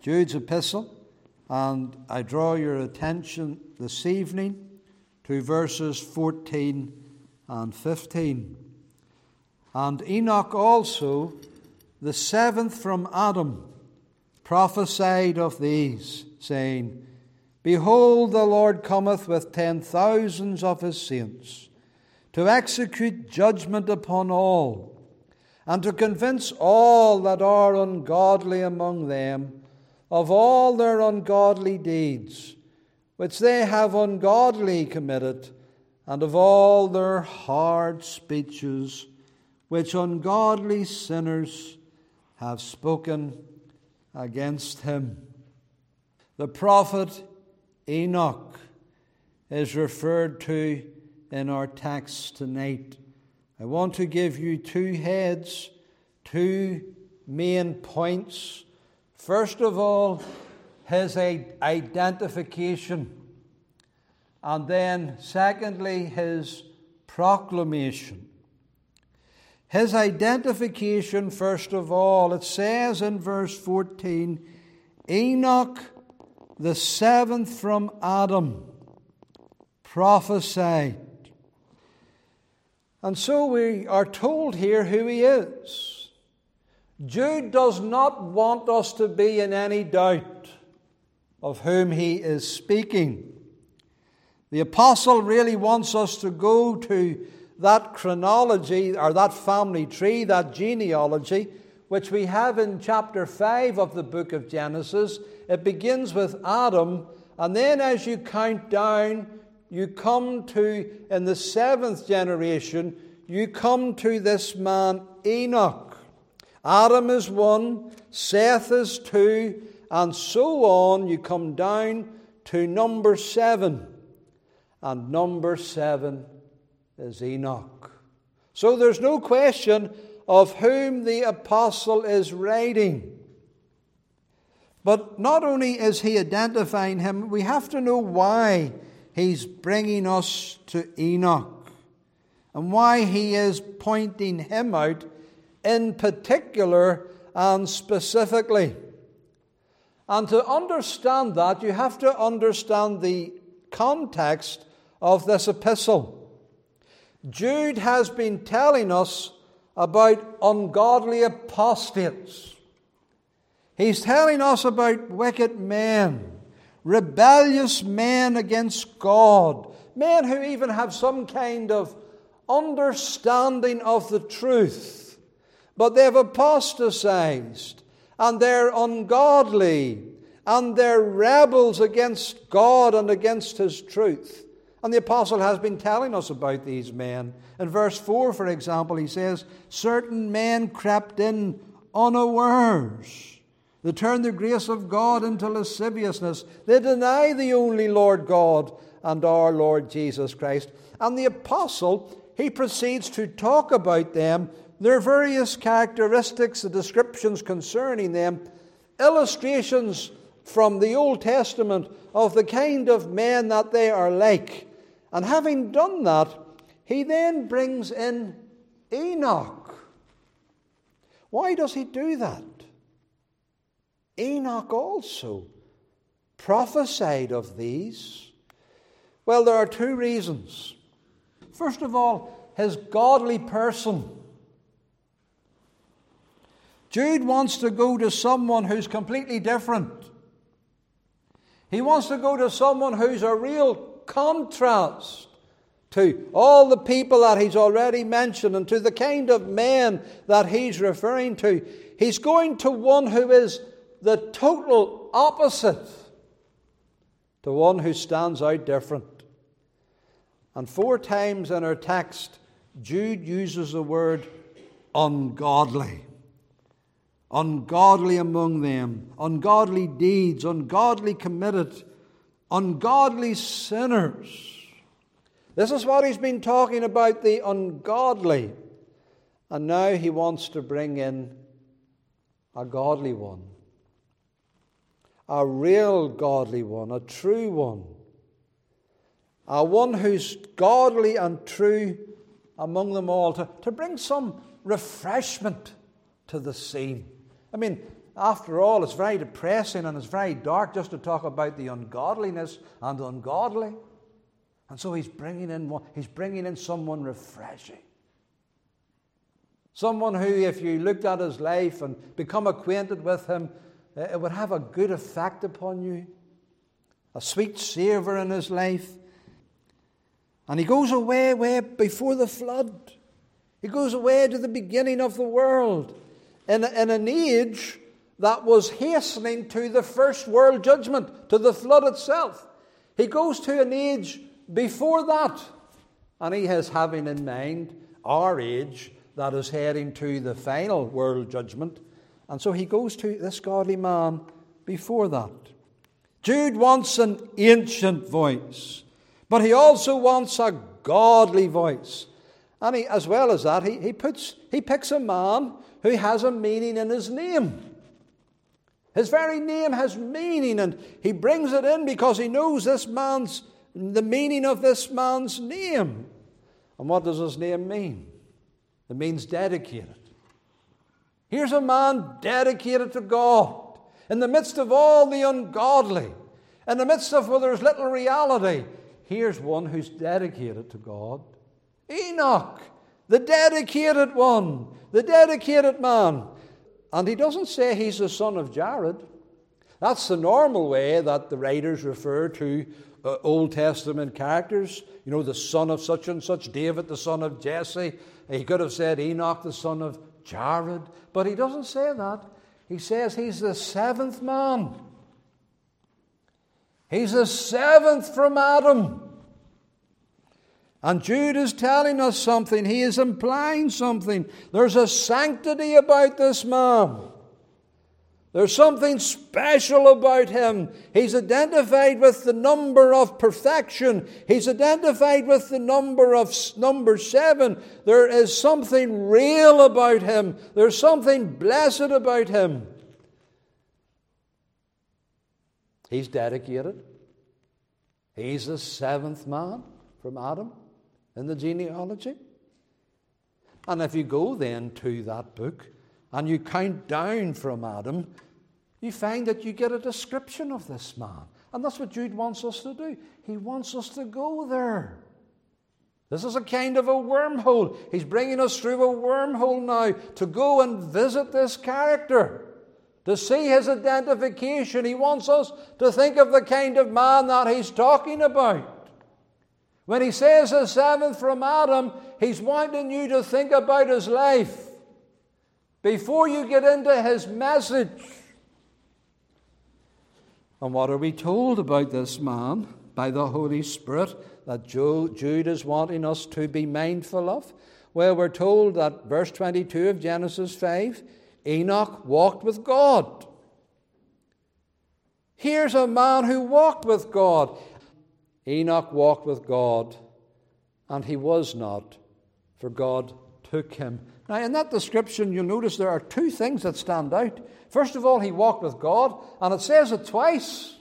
Jude's epistle, and I draw your attention this evening to verses 14 and 15. And Enoch also, the seventh from Adam, prophesied of these, saying, Behold, the Lord cometh with 10,000s of his saints, to execute judgment upon all, and to convince all that are ungodly among them of all their ungodly deeds, which they have ungodly committed, and of all their hard speeches, which ungodly sinners have spoken against him. The prophet Enoch is referred to in our text tonight. I want to give you two heads, two main points. First of all, his identification, and then secondly, his proclamation. His identification, first of all, it says in verse 14, Enoch, the seventh from Adam, prophesied. And so we are told here who he is. Jude does not want us to be in any doubt of whom he is speaking. The apostle really wants us to go to that chronology, or that family tree, that genealogy, which we have in chapter 5 of the book of Genesis. It begins with Adam, and then as you count down, you come to, in the seventh generation, you come to this man Enoch. Adam is one, Seth is two, and so on. You come down to number 7. And number 7 is Enoch. So there's no question of whom the apostle is writing. But not only is he identifying him, we have to know why he's bringing us to Enoch, and why he is pointing him out in particular and specifically. And to understand that, you have to understand the context of this epistle. Jude has been telling us about ungodly apostates. He's telling us about wicked men, rebellious men against God, men who even have some kind of understanding of the truth, but they've apostatized, and they're ungodly, and they're rebels against God and against His truth. And the apostle has been telling us about these men. In verse 4, for example, he says, certain men crept in unawares. They turn the grace of God into lasciviousness. They deny the only Lord God and our Lord Jesus Christ. And the apostle, he proceeds to talk about them, their various characteristics, the descriptions concerning them, illustrations from the Old Testament of the kind of men that they are like. And having done that, he then brings in Enoch. Why does he do that? Enoch also prophesied of these. Well, there are two reasons. First of all, his godly person. Jude wants to go to someone who's completely different. He wants to go to someone who's a real contrast to all the people that he's already mentioned and to the kind of men that he's referring to. He's going to one who is the total opposite to one who stands out different. And 4 times in our text, Jude uses the word ungodly. Ungodly among them, ungodly deeds, ungodly committed, ungodly sinners. This is what he's been talking about, the ungodly. And now he wants to bring in a godly one. A real godly one, a true one. A one who's godly and true among them all, to bring some refreshment to the scene. I mean, after all, it's very depressing and it's very dark just to talk about the ungodliness and the ungodly. And so he's bringing in someone refreshing. Someone who, if you looked at his life and become acquainted with him, it would have a good effect upon you. A sweet savour in his life. And he goes away way before the flood. He goes away to the beginning of the world in an age that was hastening to the first world judgment, to the flood itself. He goes to an age before that, and he is having in mind our age that is heading to the final world judgment. And so he goes to this godly man before that. Jude wants an ancient voice, but he also wants a godly voice. And as well as that, he picks a man who has a meaning in his name. His very name has meaning, and he brings it in because he knows the meaning of this man's name. And what does his name mean? It means dedicated. Here's a man dedicated to God. In the midst of all the ungodly, in the midst of where there's little reality, here's one who's dedicated to God. Enoch, the dedicated one, the dedicated man. And he doesn't say he's the son of Jared. That's the normal way that the writers refer to Old Testament characters. You know, the son of such and such, David, the son of Jesse. He could have said Enoch, the son of Jared. But he doesn't say that. He says he's the seventh man. He's the seventh from Adam. And Jude is telling us something. He is implying something. There's a sanctity about this man. There's something special about him. He's identified with the number of perfection. He's identified with the number 7. There is something real about him. There's something blessed about him. He's dedicated. He's the seventh man from Adam in the genealogy. And if you go then to that book and you count down from Adam, you find that you get a description of this man. And that's what Jude wants us to do. He wants us to go there. This is a kind of a wormhole. He's bringing us through a wormhole now to go and visit this character, to see his identification. He wants us to think of the kind of man that he's talking about. When he says the seventh from Adam, he's wanting you to think about his life before you get into his message. And what are we told about this man by the Holy Spirit that Jude is wanting us to be mindful of? Well, we're told that verse 22 of Genesis 5, Enoch walked with God. Here's a man who walked with God. Enoch walked with God, and he was not, for God took him. Now, in that description, you'll notice there are two things that stand out. First of all, he walked with God, and it says it twice.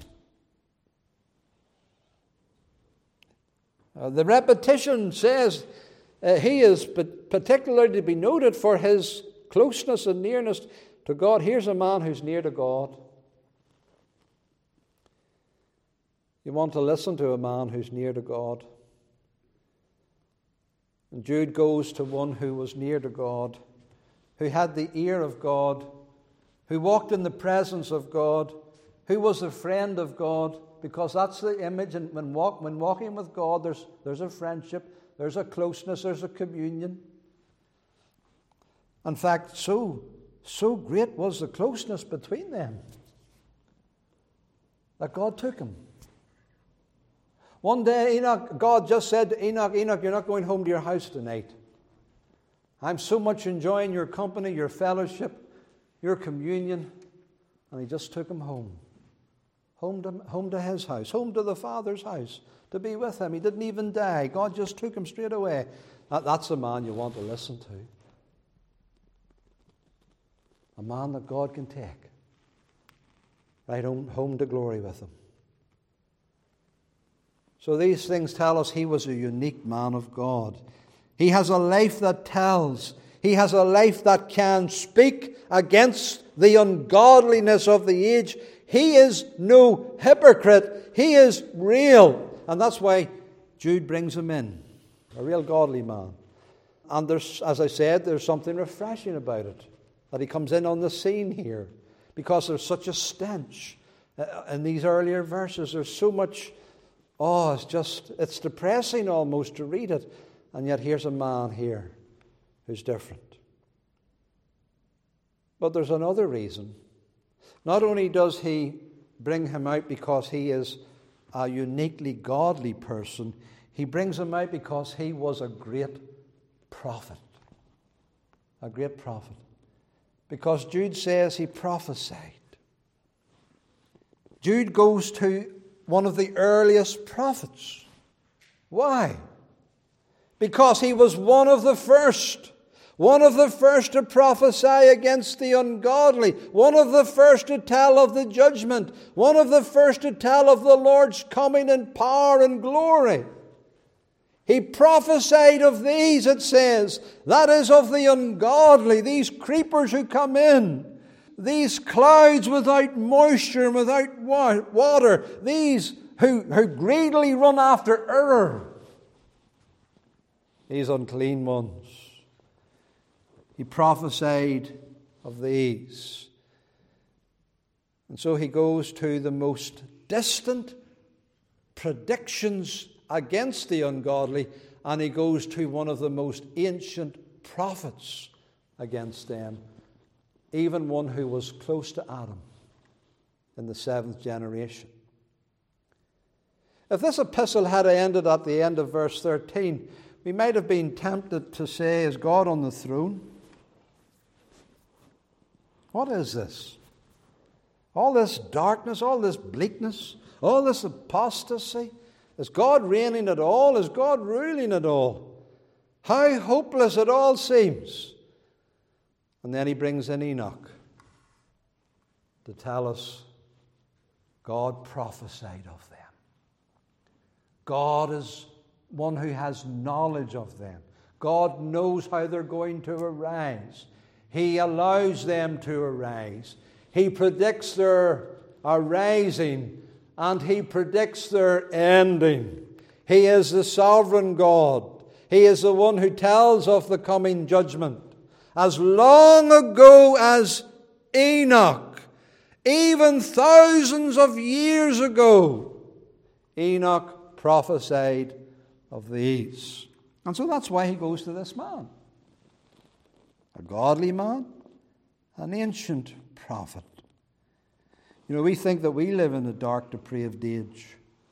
The repetition says he is particularly to be noted for his closeness and nearness to God. Here's a man who's near to God. You want to listen to a man who's near to God. And Jude goes to one who was near to God, who had the ear of God, who walked in the presence of God, who was a friend of God, because that's the image. And when walking with God, there's a friendship, there's a closeness, there's a communion. In fact, so great was the closeness between them that God took him. One day, God just said to Enoch, Enoch, you're not going home to your house tonight. I'm so much enjoying your company, your fellowship, your communion. And he just took him home. Home to his house, home to the Father's house, to be with him. He didn't even die. God just took him straight away. That's a man you want to listen to. A man that God can take right home to glory with him. So these things tell us he was a unique man of God. He has a life that tells. He has a life that can speak against the ungodliness of the age. He is no hypocrite. He is real. And that's why Jude brings him in. A real godly man. And there's, as I said, there's something refreshing about it. That he comes in on the scene here. Because there's such a stench. In these earlier verses, there's so much, it's depressing almost to read it. And yet here's a man here who's different. But there's another reason. Not only does he bring him out because he is a uniquely godly person, he brings him out because he was a great prophet. A great prophet. Because Jude says he prophesied. Jude goes to one of the earliest prophets. Why? Because he was one of the first. One of the first to prophesy against the ungodly. One of the first to tell of the judgment. One of the first to tell of the Lord's coming in power and glory. He prophesied of these, it says, that is of the ungodly, these creepers who come in, these clouds without moisture and without water, these who greedily run after error, these unclean ones. He prophesied of these. And so he goes to the most distant predictions against the ungodly, and he goes to one of the most ancient prophets against them, even one who was close to Adam in the 7th generation. If this epistle had ended at the end of verse 13, we might have been tempted to say, is God on the throne? What is this? All this darkness, all this bleakness, all this apostasy? Is God reigning at all? Is God ruling at all? How hopeless it all seems. And then he brings in Enoch to tell us God prophesied of them. God is one who has knowledge of them. God knows how they're going to arise. He allows them to arise. He predicts their arising and he predicts their ending. He is the sovereign God. He is the one who tells of the coming judgment. As long ago as Enoch, even thousands of years ago, Enoch prophesied of these. And so that's why he goes to this man. A godly man, an ancient prophet. You know, we think that we live in a dark, depraved age.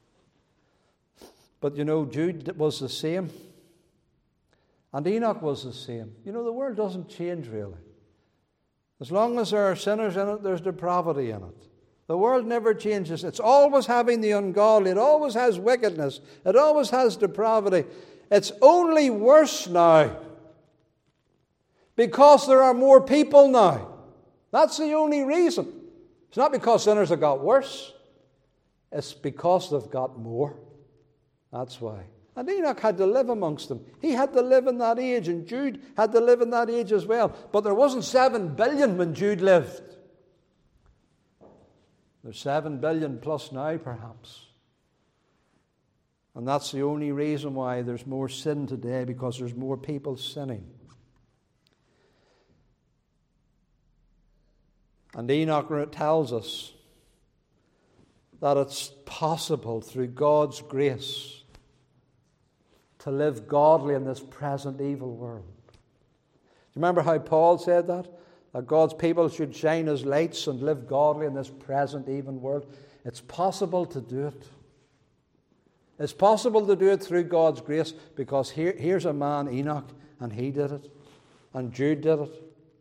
But you know, Jude was the same. And Enoch was the same. You know, the world doesn't change really. As long as there are sinners in it, there's depravity in it. The world never changes. It's always having the ungodly. It always has wickedness. It always has depravity. It's only worse now because there are more people now. That's the only reason. It's not because sinners have got worse. It's because they've got more. That's why. And Enoch had to live amongst them. He had to live in that age, and Jude had to live in that age as well. But there wasn't 7 billion when Jude lived. There's 7 billion plus now, perhaps. And that's the only reason why there's more sin today, because there's more people sinning. And Enoch tells us that it's possible through God's grace to live godly in this present evil world. Do you remember how Paul said that? That God's people should shine as lights and live godly in this present evil world. It's possible to do it. It's possible to do it through God's grace, because here's a man, Enoch, and he did it. And Jude did it.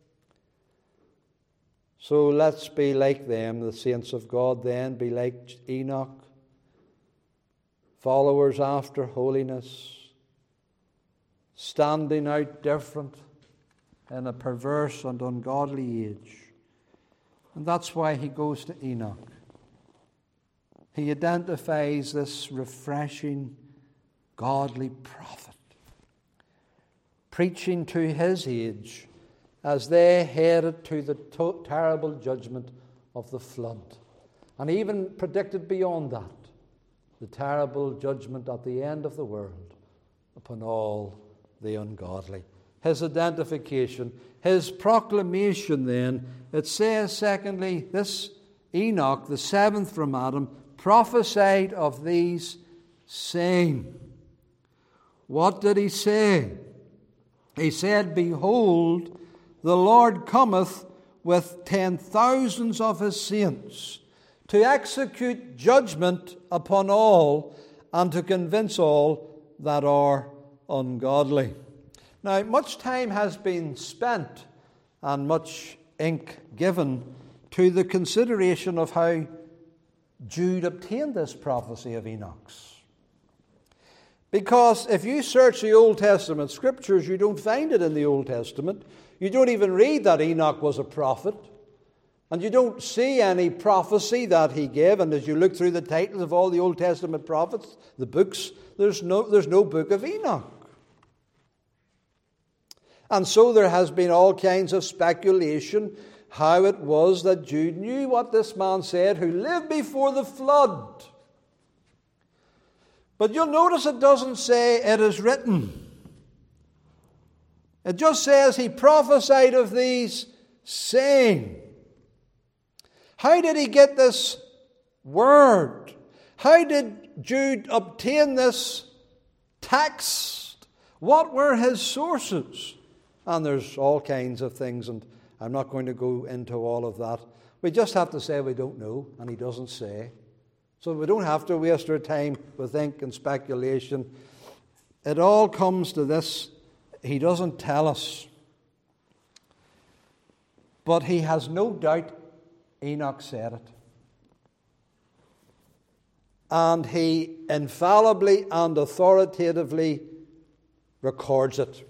So let's be like them, the saints of God then, be like Enoch, followers after holiness, standing out different in a perverse and ungodly age. And that's why he goes to Enoch. He identifies this refreshing, godly prophet, preaching to his age as they headed to the terrible judgment of the flood. And he even predicted beyond that, the terrible judgment at the end of the world upon all the ungodly. His identification, his proclamation then, it says secondly, this Enoch, the seventh from Adam, prophesied of these saying. What did he say? He said, "Behold, the Lord cometh with 10,000s of his saints to execute judgment upon all and to convince all that are ungodly." Now, much time has been spent and much ink given to the consideration of how Jude obtained this prophecy of Enoch's. Because if you search the Old Testament scriptures, you don't find it in the Old Testament. You don't even read that Enoch was a prophet. And you don't see any prophecy that he gave. And as you look through the titles of all the Old Testament prophets, the books, there's no book of Enoch. And so there has been all kinds of speculation how it was that Jude knew what this man said who lived before the flood. But you'll notice it doesn't say it is written. It just says he prophesied of these saying. How did he get this word? How did Jude obtain this text? What were his sources? And there's all kinds of things, and I'm not going to go into all of that. We just have to say we don't know, and he doesn't say. So we don't have to waste our time with ink and speculation. It all comes to this. He doesn't tell us. But he has no doubt Enoch said it. And he infallibly and authoritatively records it.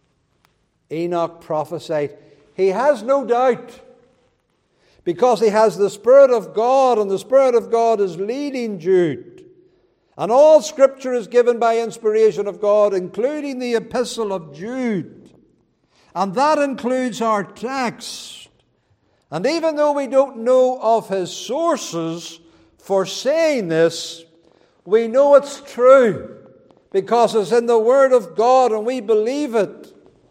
Enoch prophesied. He has no doubt, because he has the Spirit of God, and the Spirit of God is leading Jude. And all Scripture is given by inspiration of God, including the epistle of Jude. And that includes our text. And even though we don't know of his sources for saying this, we know it's true, because it's in the Word of God and we believe it.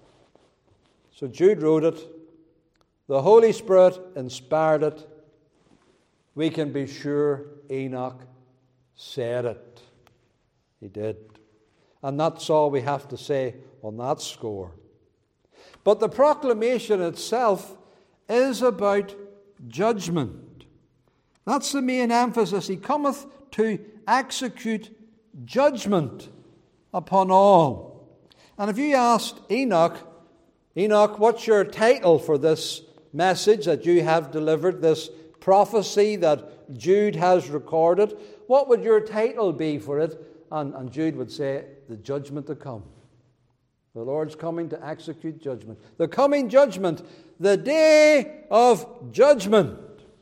So Jude wrote it. The Holy Spirit inspired it. We can be sure Enoch said it. He did. And that's all we have to say on that score. But the proclamation itself is about judgment. That's the main emphasis. He cometh to execute judgment upon all. And if you asked Enoch, what's your title for this message that you have delivered, this prophecy that Jude has recorded? What would your title be for it? And Jude would say, the judgment to come. The Lord's coming to execute judgment. The coming judgment, the day of judgment.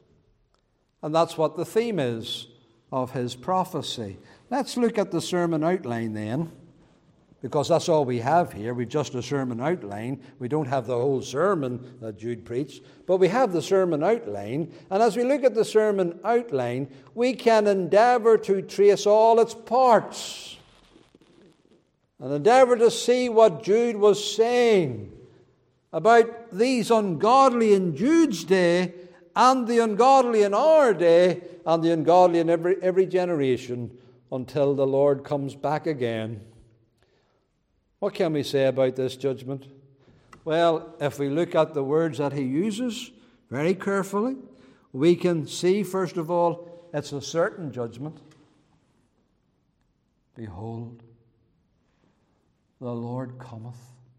And that's what the theme is of his prophecy. Let's look at the sermon outline then, because that's all we have here. We've just a sermon outline. We don't have the whole sermon that Jude preached, but we have the sermon outline. And as we look at the sermon outline, we can endeavour to trace all its parts and endeavour to see what Jude was saying about these ungodly in Jude's day and the ungodly in our day and the ungodly in every generation until the Lord comes back again. What can we say about this judgment? Well, if we look at the words that he uses very carefully, we can see, first of all, it's a certain judgment. Behold, the Lord cometh.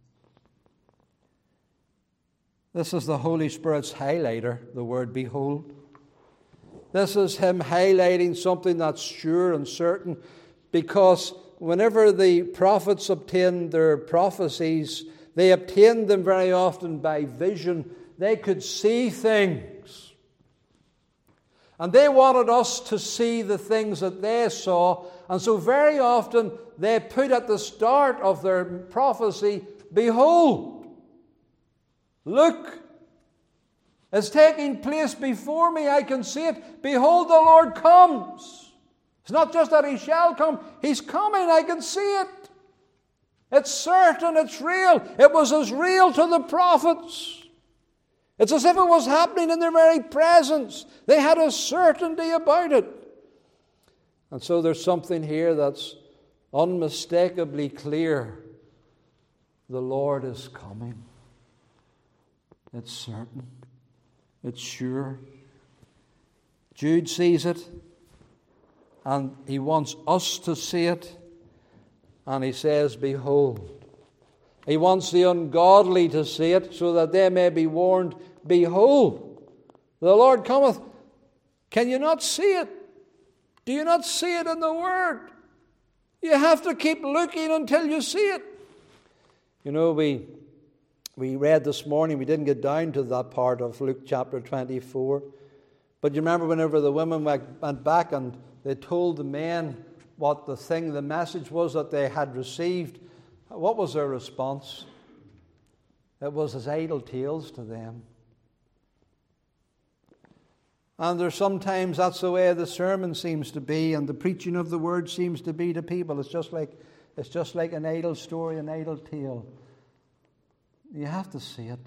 This is the Holy Spirit's highlighter, the word behold. This is him highlighting something that's sure and certain, because whenever the prophets obtained their prophecies, they obtained them very often by vision. They could see things. And they wanted us to see the things that they saw. And so very often they put at the start of their prophecy behold, look, it's taking place before me. I can see it. Behold, the Lord comes. It's not just that he shall come. He's coming. I can see it. It's certain. It's real. It was as real to the prophets. It's as if it was happening in their very presence. They had a certainty about it. And so there's something here that's unmistakably clear. The Lord is coming. It's certain. It's sure. Jude sees it, and he wants us to see it, and he says, behold. He wants the ungodly to see it, so that they may be warned, behold, the Lord cometh. Can you not see it? Do you not see it in the Word? You have to keep looking until you see it. You know, we read this morning, we didn't get down to that part of Luke chapter 24. But you remember whenever the women went back and they told the men what the message was that they had received, what was their response? It was as idle tales to them. And there's sometimes that's the way the sermon seems to be, and the preaching of the word seems to be to people. It's just like an idle story, an idle tale. You have to see it.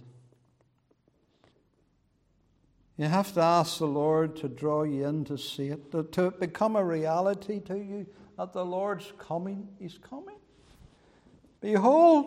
You have to ask the Lord to draw you in to see it, to become a reality to you that the Lord's coming. He's coming. Behold.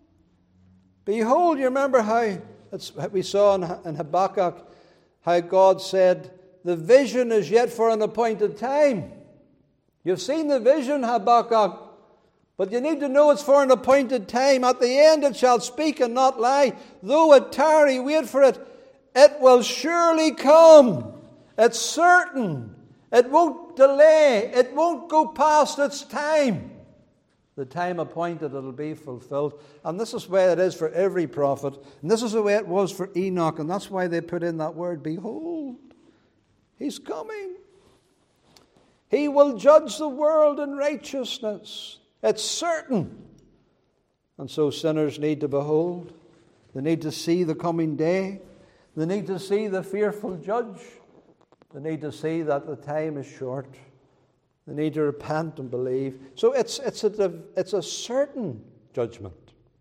Behold, you remember how we saw in Habakkuk how God said, the vision is yet for an appointed time. You've seen the vision, Habakkuk. But you need to know it's for an appointed time. At the end it shall speak and not lie. Though it tarry, wait for it. It will surely come. It's certain. It won't delay. It won't go past its time. The time appointed, it'll be fulfilled. And this is the way it is for every prophet. And this is the way it was for Enoch. And that's why they put in that word, behold. He's coming. He will judge the world in righteousness. It's certain. And so sinners need to behold. They need to see the coming day. They need to see the fearful judge. They need to see that the time is short. They need to repent and believe. So it's a certain judgment.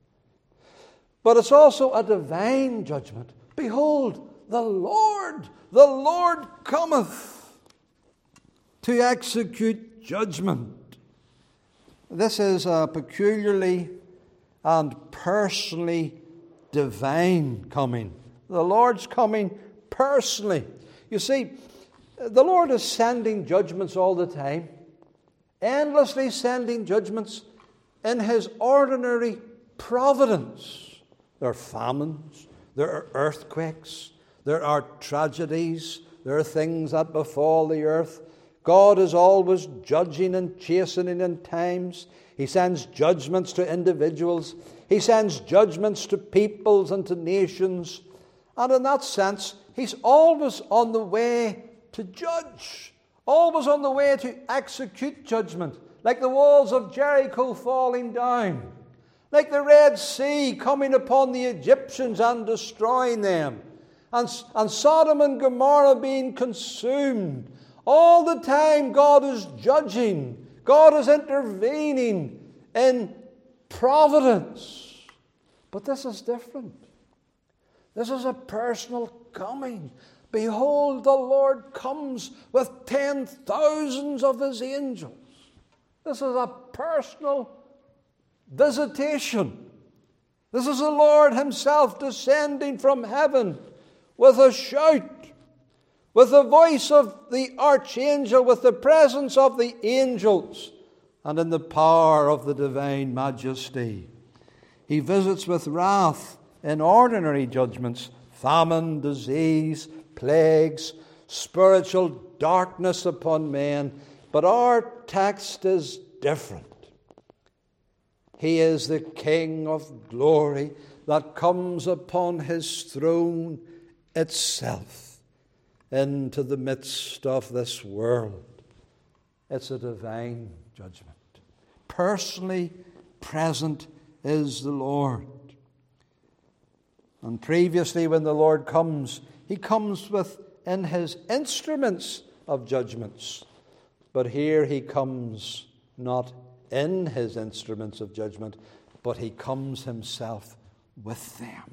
But it's also a divine judgment. Behold, the Lord cometh to execute judgment. This is a peculiarly and personally divine coming. The Lord's coming personally. You see, the Lord is sending judgments all the time, endlessly sending judgments in His ordinary providence. There are famines, there are earthquakes, there are tragedies, there are things that befall the earth. God is always judging and chastening in times. He sends judgments to individuals. He sends judgments to peoples and to nations. And in that sense, He's always on the way to judge. Always on the way to execute judgment. Like the walls of Jericho falling down. Like the Red Sea coming upon the Egyptians and destroying them. And Sodom and Gomorrah being consumed. All the time God is judging. God is intervening in providence. But this is different. This is a personal coming. Behold, the Lord comes with 10,000s of His angels. This is a personal visitation. This is the Lord Himself descending from heaven with a shout, with the voice of the archangel, with the presence of the angels, and in the power of the divine majesty. He visits with wrath in ordinary judgments, famine, disease, plagues, spiritual darkness upon men. But our text is different. He is the King of glory that comes upon His throne itself into the midst of this world. It's a divine judgment. Personally present is the Lord. And previously, when the Lord comes, he comes within his instruments of judgments. But here he comes not in his instruments of judgment, but he comes himself with them.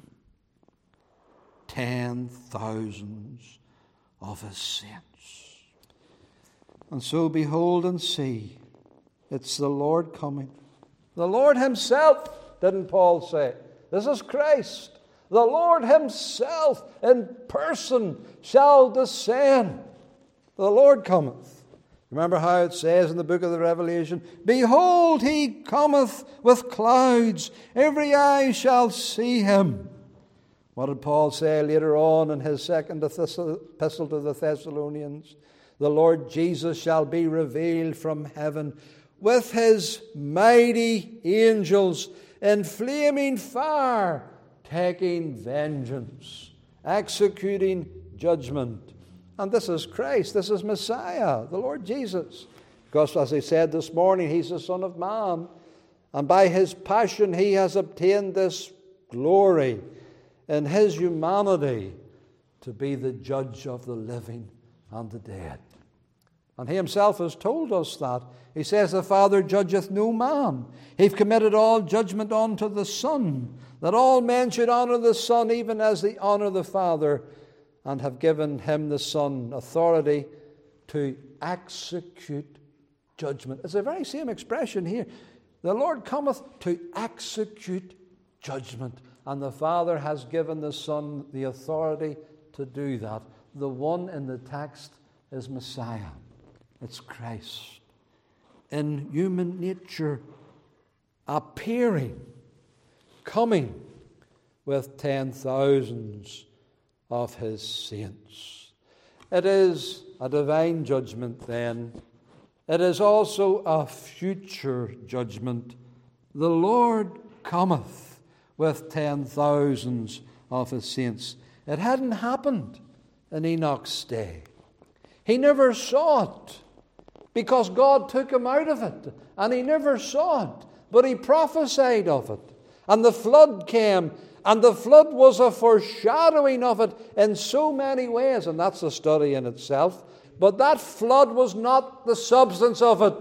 10,000s of his saints. And so behold and see, it's the Lord coming. The Lord himself, didn't Paul say? This is Christ. The Lord himself in person shall descend. The Lord cometh. Remember how it says in the book of the Revelation, behold, he cometh with clouds. Every eye shall see him. What did Paul say later on in his second epistle to the Thessalonians? The Lord Jesus shall be revealed from heaven with his mighty angels in flaming fire, taking vengeance, executing judgment. And this is Christ, this is Messiah, the Lord Jesus. Because as I said this morning, he's the Son of Man. And by his passion he has obtained this glory in his humanity to be the judge of the living and the dead. And he himself has told us that. He says, the Father judgeth no man. He've committed all judgment unto the Son, that all men should honour the Son even as they honour the Father, and have given him, the Son, authority to execute judgment. It's the very same expression here. The Lord cometh to execute judgment. And the Father has given the Son the authority to do that. The one in the text is Messiah. It's Christ. In human nature, appearing, coming with 10,000s of his saints. It is a divine judgment then. It is also a future judgment. The Lord cometh with 10,000s of his saints. It hadn't happened in Enoch's day. He never saw it because God took him out of it, and he never saw it, but he prophesied of it. And the flood came, and the flood was a foreshadowing of it in so many ways, and that's a study in itself. But that flood was not the substance of it.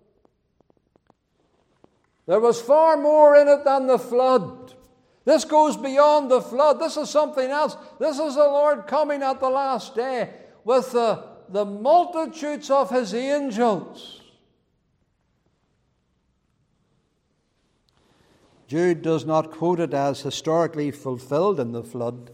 There was far more in it than the flood. This goes beyond the flood. This is something else. This is the Lord coming at the last day with the multitudes of his angels. Jude does not quote it as historically fulfilled in the flood.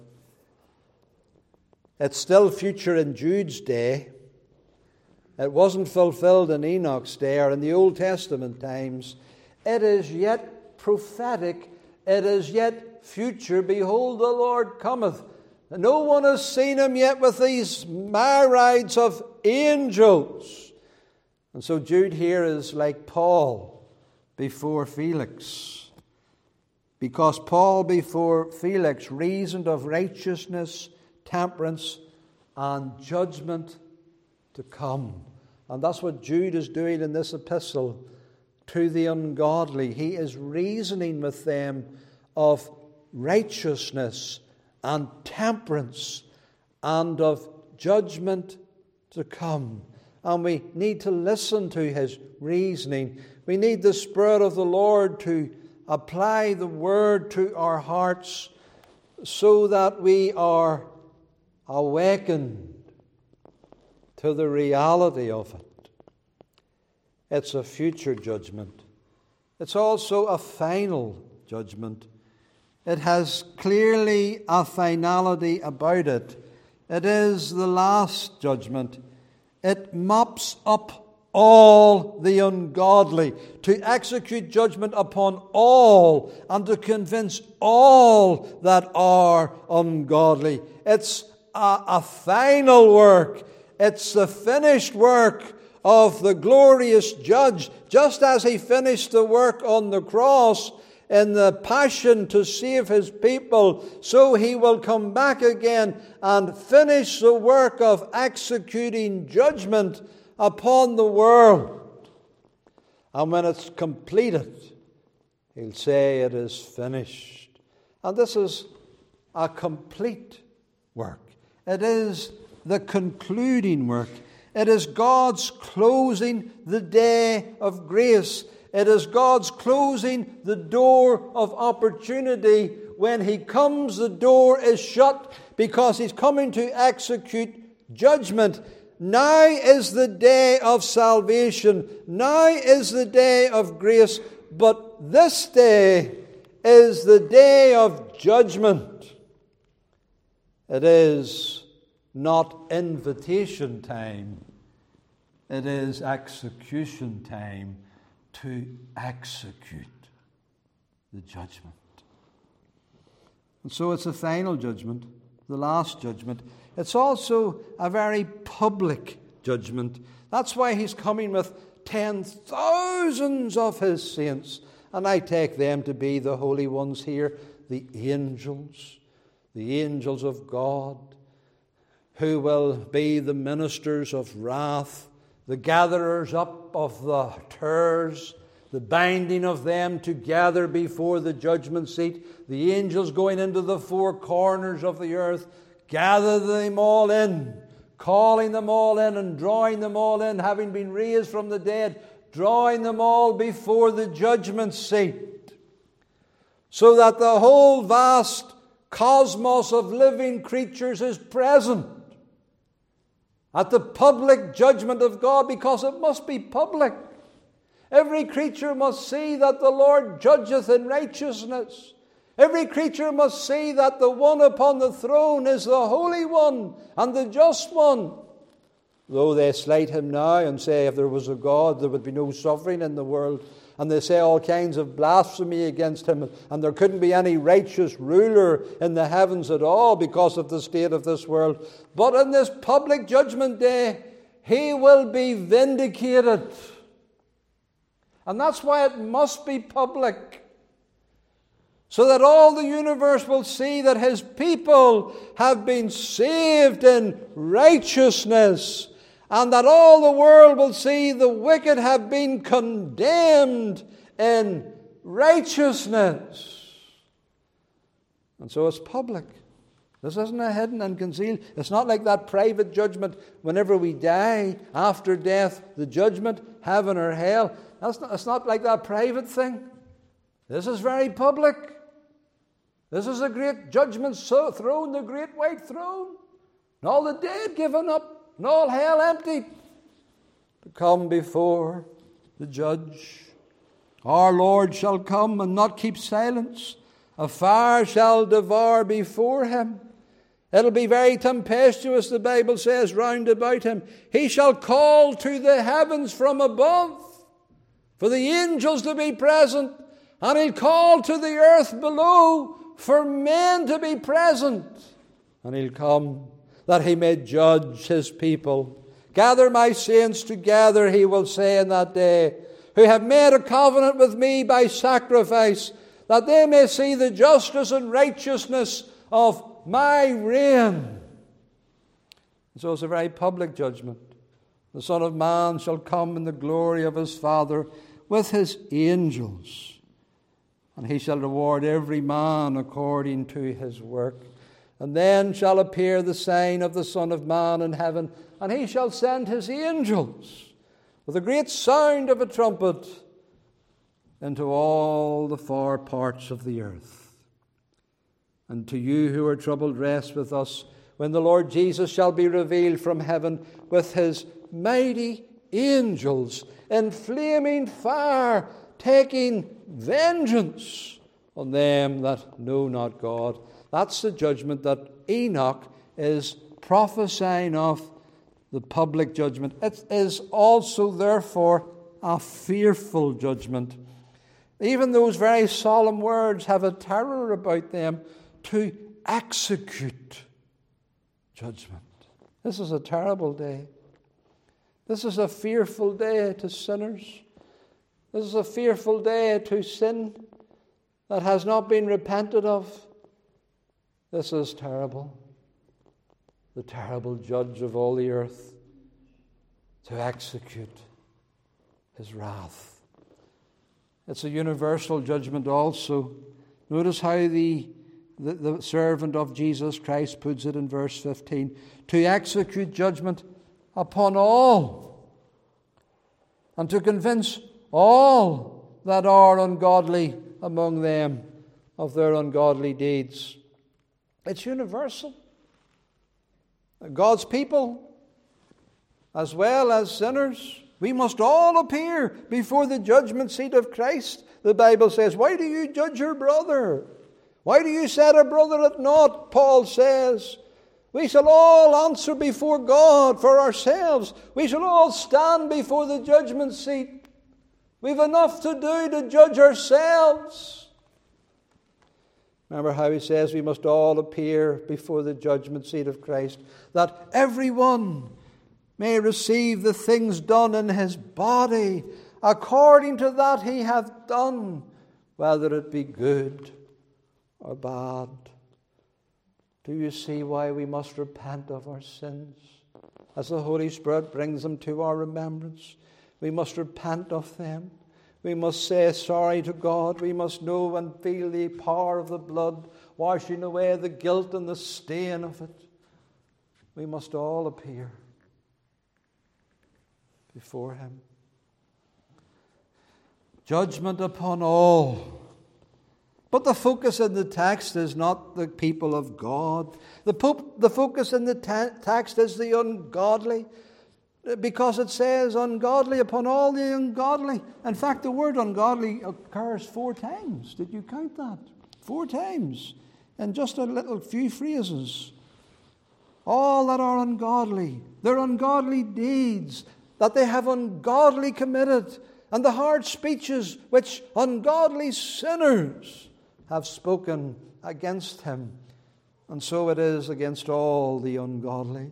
It's still future in Jude's day. It wasn't fulfilled in Enoch's day or in the Old Testament times. It is yet prophetic. It is yet future. Behold, the Lord cometh. No one has seen him yet with these myriads of angels. And so Jude here is like Paul before Felix. Because Paul before Felix reasoned of righteousness, temperance, and judgment to come. And that's what Jude is doing in this epistle to the ungodly. He is reasoning with them of righteousness and temperance and of judgment to come. And we need to listen to his reasoning. We need the Spirit of the Lord to apply the Word to our hearts so that we are awakened to the reality of it. It's a future judgment. It's also a final judgment. It has clearly a finality about it. It is the last judgment. It mops up all the ungodly, to execute judgment upon all and to convince all that are ungodly. It's a final work. It's the finished work of the glorious judge. Just as he finished the work on the cross in the passion to save his people, so he will come back again and finish the work of executing judgment upon the world. And when it's completed, he'll say it is finished. And this is a complete work. It is the concluding work. It is God's closing the day of grace. It is God's closing the door of opportunity. When He comes, the door is shut because He's coming to execute judgment. Now is the day of salvation. Now is the day of grace. But this day is the day of judgment. It is not invitation time. It is execution time to execute the judgment. And so it's the final judgment, the last judgment. It's also a very public judgment. That's why He's coming with 10,000s of His saints. And I take them to be the holy ones here, the angels of God, who will be the ministers of wrath, the gatherers up of the tares, the binding of them together before the judgment seat, the angels going into the four corners of the earth, gather them all in, calling them all in and drawing them all in, having been raised from the dead, drawing them all before the judgment seat, so that the whole vast cosmos of living creatures is present at the public judgment of God, because it must be public. Every creature must see that the Lord judgeth in righteousness. Every creature must see that the one upon the throne is the Holy One and the Just One. Though they slight Him now and say if there was a God there would be no suffering in the world, and they say all kinds of blasphemy against Him, and there couldn't be any righteous ruler in the heavens at all because of the state of this world. But in this public judgment day, He will be vindicated. And that's why it must be public, so that all the universe will see that His people have been saved in righteousness, and that all the world will see the wicked have been condemned in righteousness. And so it's public. This isn't a hidden and concealed. It's not like that private judgment whenever we die, after death, the judgment, heaven or hell. It's not like that private thing. This is very public. This is a great judgment throne, the great white throne. And all the dead given up, and all hell emptied, to come before the judge. Our Lord shall come and not keep silence. A fire shall devour before Him. It'll be very tempestuous, the Bible says, round about Him. He shall call to the heavens from above for the angels to be present, and He'll call to the earth below for men to be present. And He'll come that He may judge His people. Gather my saints together, He will say in that day, who have made a covenant with me by sacrifice, that they may see the justice and righteousness of my reign. And so it's a very public judgment. The Son of Man shall come in the glory of His Father with His angels, and He shall reward every man according to his work. And then shall appear the sign of the Son of Man in heaven, and He shall send His angels with a great sound of a trumpet into all the far parts of the earth. And to you who are troubled, rest with us when the Lord Jesus shall be revealed from heaven with His mighty angels in flaming fire, taking vengeance on them that know not God. That's the judgment that Enoch is prophesying of, the public judgment. It is also, therefore, a fearful judgment. Even those very solemn words have a terror about them, to execute judgment. This is a terrible day. This is a fearful day to sinners. This is a fearful day to sin that has not been repented of. This is terrible. The terrible judge of all the earth, to execute His wrath. It's a universal judgment also. Notice how the the servant of Jesus Christ puts it in verse 15, to execute judgment upon all, and to convince all that are ungodly among them of their ungodly deeds. It's universal. God's people, as well as sinners, we must all appear before the judgment seat of Christ. The Bible says, why do you judge your brother? Why do you set a brother at naught? Paul says, we shall all answer before God for ourselves. We shall all stand before the judgment seat. We've enough to do to judge ourselves. Remember how he says we must all appear before the judgment seat of Christ, that everyone may receive the things done in his body according to that he hath done, whether it be good or bad. Do you see why we must repent of our sins? As the Holy Spirit brings them to our remembrance, we must repent of them. We must say sorry to God. We must know and feel the power of the blood washing away the guilt and the stain of it. We must all appear before Him. Judgment upon all. But the focus in the text is not the people of God. The focus in the text is the ungodly, because it says ungodly upon all the ungodly. In fact, the word ungodly occurs 4 times. Did you count that? 4 times in just a little few phrases. All that are ungodly, their ungodly deeds that they have ungodly committed, and the hard speeches which ungodly sinners have spoken against Him. And so it is against all the ungodly.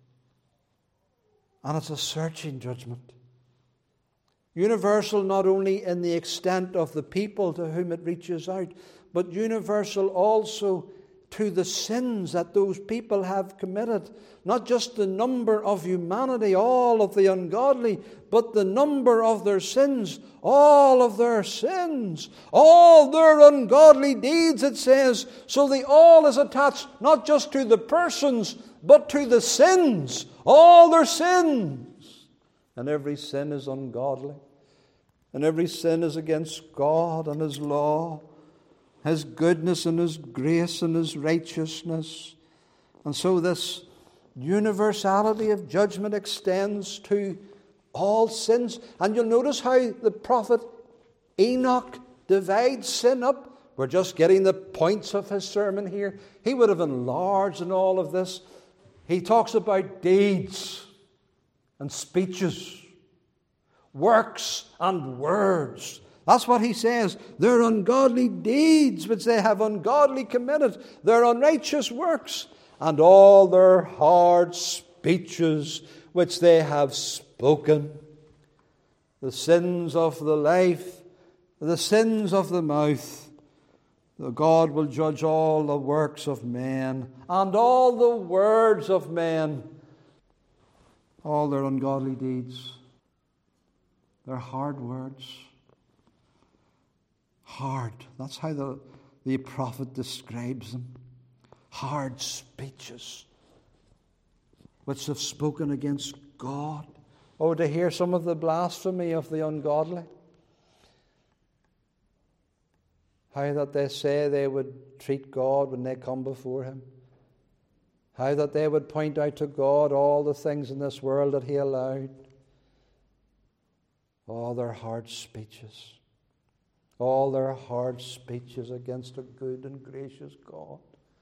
And it's a searching judgment. Universal not only in the extent of the people to whom it reaches out, but universal also to the sins that those people have committed. Not just the number of humanity, all of the ungodly, but the number of their sins, all of their sins, all their ungodly deeds, it says. So the all is attached not just to the persons, but to the sins, all their sins. And every sin is ungodly. And every sin is against God and His law, His goodness and His grace and His righteousness. And so this universality of judgment extends to all sins. And you'll notice how the prophet Enoch divides sin up. We're just getting the points of his sermon here. He would have enlarged in all of this. He talks about deeds and speeches, works and words. That's what he says. Their ungodly deeds which they have ungodly committed, their unrighteous works, and all their hard speeches which they have spoken. The sins of the life, the sins of the mouth. God will judge all the works of men and all the words of men, all their ungodly deeds, their hard words. Hard. That's how the prophet describes them. Hard speeches which have spoken against God. Oh, to hear some of the blasphemy of the ungodly. How that they say they would treat God when they come before Him. How that they would point out to God all the things in this world that He allowed. All their hard speeches. All their hard speeches against a good and gracious God.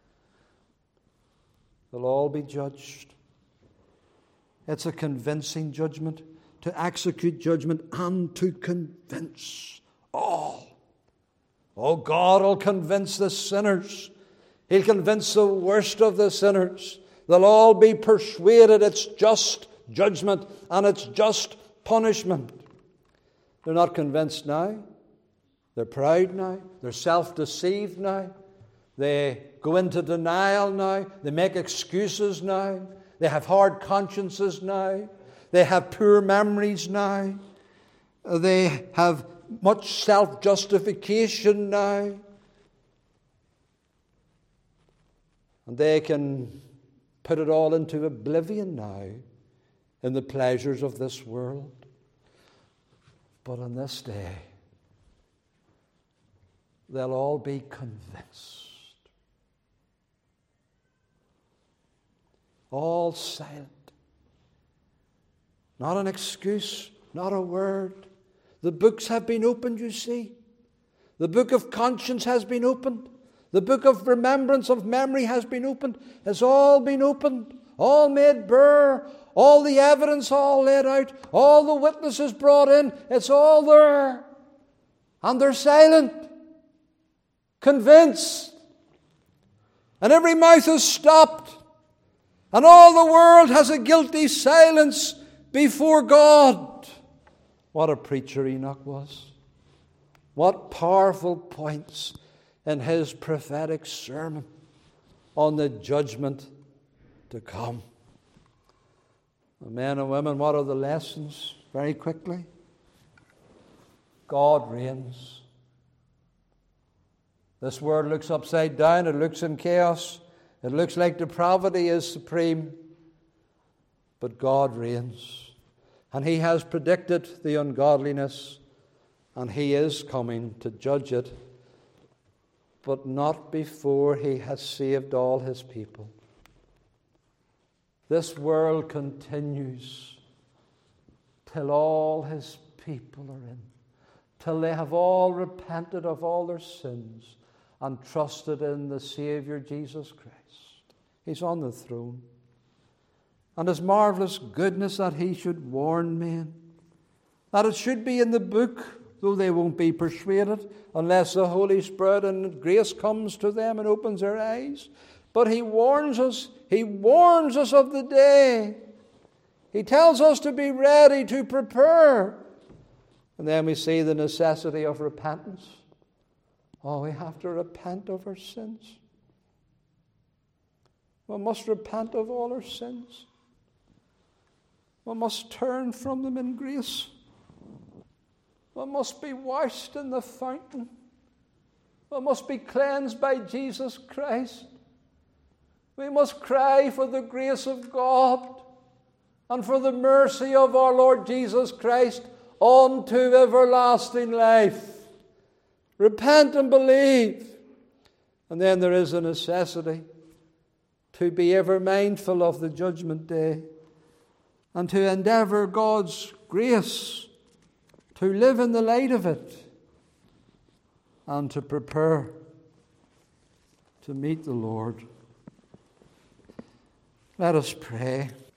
They'll all be judged. It's a convincing judgment, to execute judgment and to convince all. Oh, God will convince the sinners. He'll convince the worst of the sinners. They'll all be persuaded it's just judgment and it's just punishment. They're not convinced now. They're proud now. They're self-deceived now. They go into denial now. They make excuses now. They have hard consciences now. They have poor memories now. They have much self-justification now. And they can put it all into oblivion now in the pleasures of this world. But on this day, they'll all be convinced. All silent. Not an excuse, not a word. The books have been opened, you see. The book of conscience has been opened. The book of remembrance, of memory has been opened. It's all been opened. All made bare. All the evidence all laid out. All the witnesses brought in. It's all there. And they're silent. Convinced. And every mouth is stopped. And all the world has a guilty silence before God. What a preacher Enoch was. What powerful points in his prophetic sermon on the judgment to come. Men and women, what are the lessons? Very quickly. God reigns. This world looks upside down. It looks in chaos. It looks like depravity is supreme. But God reigns. And He has predicted the ungodliness. And He is coming to judge it. But not before He has saved all His people. This world continues till all His people are in. Till they have all repented of all their sins and trusted in the Savior Jesus Christ. He's on the throne. And His marvelous goodness that He should warn men. That it should be in the book, though they won't be persuaded unless the Holy Spirit and grace comes to them and opens their eyes. But He warns us. He warns us of the day. He tells us to be ready, to prepare. And then we see the necessity of repentance. Oh, we have to repent of our sins. We must repent of all our sins. We must turn from them in grace. We must be washed in the fountain. We must be cleansed by Jesus Christ. We must cry for the grace of God and for the mercy of our Lord Jesus Christ unto everlasting life. Repent and believe. And then there is a necessity to be ever mindful of the judgment day and to endeavour God's grace to live in the light of it and to prepare to meet the Lord. Let us pray.